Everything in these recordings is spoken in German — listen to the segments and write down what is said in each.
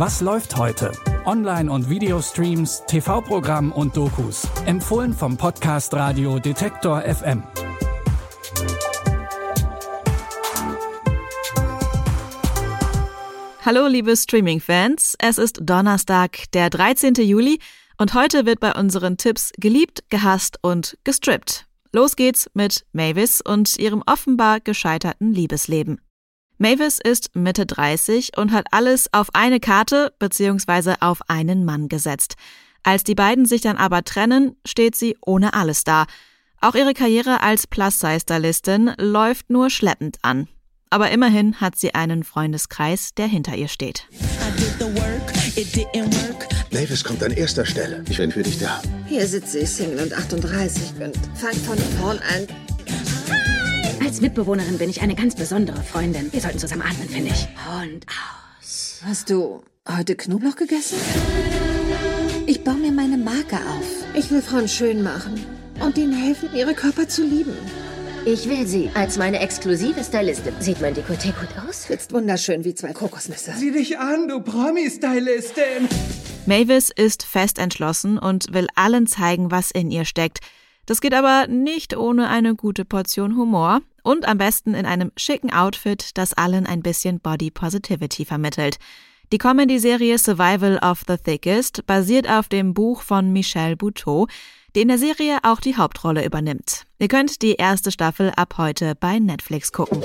Was läuft heute? Online- und Videostreams, TV-Programm und Dokus. Empfohlen vom Podcast Radio Detektor FM. Hallo liebe Streaming-Fans, es ist Donnerstag, der 13. Juli und heute wird bei unseren Tipps geliebt, gehasst und gestrippt. Los geht's mit Mavis und ihrem offenbar gescheiterten Liebesleben. Mavis ist Mitte 30 und hat alles auf eine Karte bzw. auf einen Mann gesetzt. Als die beiden sich dann aber trennen, steht sie ohne alles da. Auch ihre Karriere als Plus-Size-Stylistin läuft nur schleppend an. Aber immerhin hat sie einen Freundeskreis, der hinter ihr steht. Mavis kommt an erster Stelle. Ich bin für dich da. Hier sitze ich, Single und 38 und fang von vorn an. Als Mitbewohnerin bin ich eine ganz besondere Freundin. Wir sollten zusammen atmen, finde ich. Und aus. Hast du heute Knoblauch gegessen? Ich baue mir meine Marke auf. Ich will Frauen schön machen und ihnen helfen, ihre Körper zu lieben. Ich will sie als meine exklusive Stylistin. Sieht mein Dekolleté gut aus? Sitzt wunderschön wie 2 Kokosnüsse. Sieh dich an, du Promi-Stylistin! Mavis ist fest entschlossen und will allen zeigen, was in ihr steckt. Das geht aber nicht ohne eine gute Portion Humor und am besten in einem schicken Outfit, das allen ein bisschen Body Positivity vermittelt. Die Comedy-Serie Survival of the Thickest basiert auf dem Buch von Michel Buteau, die in der Serie auch die Hauptrolle übernimmt. Ihr könnt die erste Staffel ab heute bei Netflix gucken.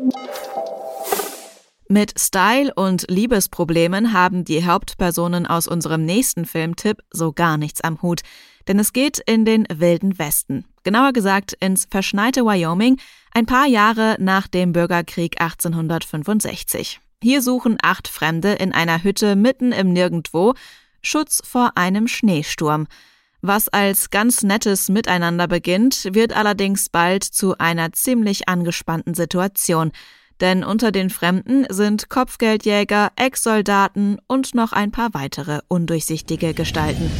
Mit Style und Liebesproblemen haben die Hauptpersonen aus unserem nächsten Filmtipp so gar nichts am Hut. Denn es geht in den Wilden Westen. Genauer gesagt ins verschneite Wyoming, ein paar Jahre nach dem Bürgerkrieg 1865. Hier suchen 8 Fremde in einer Hütte mitten im Nirgendwo Schutz vor einem Schneesturm. Was als ganz nettes Miteinander beginnt, wird allerdings bald zu einer ziemlich angespannten Situation. Denn unter den Fremden sind Kopfgeldjäger, Ex-Soldaten und noch ein paar weitere undurchsichtige Gestalten.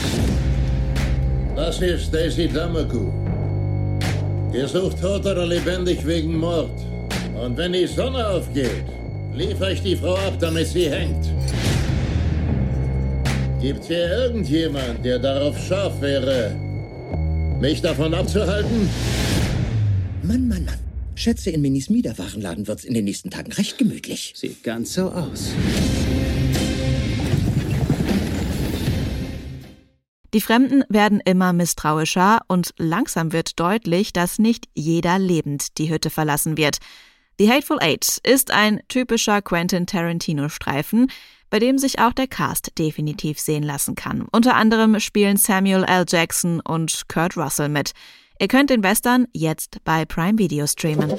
Das ist Daisy Damaku. Ihr sucht tot oder lebendig wegen Mord. Und wenn die Sonne aufgeht, liefere ich die Frau ab, damit sie hängt. Gibt's hier irgendjemand, der darauf scharf wäre, mich davon abzuhalten? Mann. Schätze, in Minis Miederwarenladen wird's in den nächsten Tagen recht gemütlich. Sieht ganz so aus. Die Fremden werden immer misstrauischer und langsam wird deutlich, dass nicht jeder lebend die Hütte verlassen wird. The Hateful Eight ist ein typischer Quentin Tarantino-Streifen, bei dem sich auch der Cast definitiv sehen lassen kann. Unter anderem spielen Samuel L. Jackson und Kurt Russell mit. Ihr könnt den Western jetzt bei Prime Video streamen.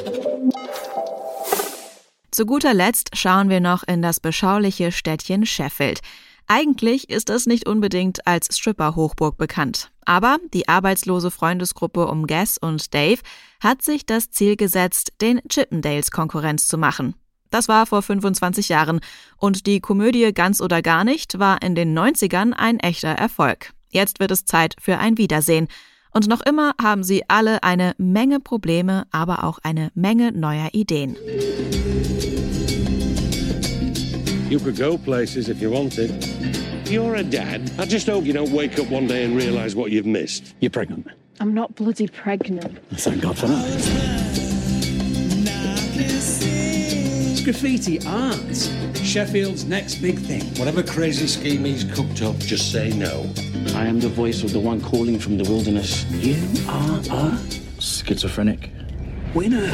Zu guter Letzt schauen wir noch in das beschauliche Städtchen Sheffield. Eigentlich ist es nicht unbedingt als Stripper-Hochburg bekannt. Aber die arbeitslose Freundesgruppe um Gas und Dave hat sich das Ziel gesetzt, den Chippendales Konkurrenz zu machen. Das war vor 25 Jahren und die Komödie Ganz oder gar nicht war in den 90ern ein echter Erfolg. Jetzt wird es Zeit für ein Wiedersehen. Und noch immer haben sie alle eine Menge Probleme, aber auch eine Menge neuer Ideen. You could go places if you wanted. You're a dad. I just hope you don't wake up one day and realize what you've missed. You're pregnant. I'm not bloody pregnant. Thank God for that. It's graffiti art. Sheffield's next big thing. Whatever crazy scheme he's cooked up, just say no. I am the voice of the one calling from the wilderness. You are a schizophrenic winner.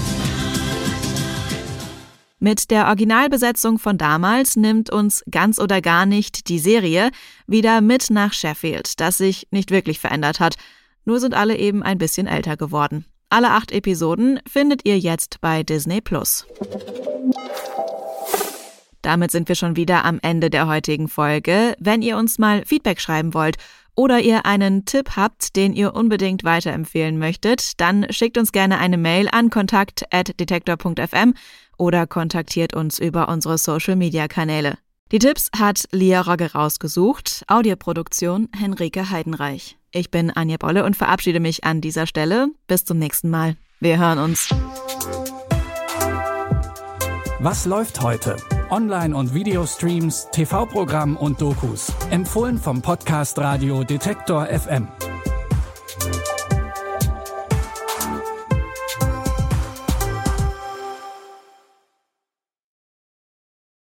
Mit der Originalbesetzung von damals nimmt uns Ganz oder gar nicht die Serie wieder mit nach Sheffield, das sich nicht wirklich verändert hat. Nur sind alle eben ein bisschen älter geworden. Alle 8 Episoden findet ihr jetzt bei Disney+. Damit sind wir schon wieder am Ende der heutigen Folge. Wenn ihr uns mal Feedback schreiben wollt oder ihr einen Tipp habt, den ihr unbedingt weiterempfehlen möchtet, dann schickt uns gerne eine Mail an kontakt@detektor.fm oder kontaktiert uns über unsere Social-Media-Kanäle. Die Tipps hat Lia Rogge rausgesucht, Audioproduktion Henrike Heidenreich. Ich bin Anja Bolle und verabschiede mich an dieser Stelle. Bis zum nächsten Mal. Wir hören uns. Was läuft heute? Online- und Videostreams, TV-Programm und Dokus. Empfohlen vom Podcast Radio Detektor FM.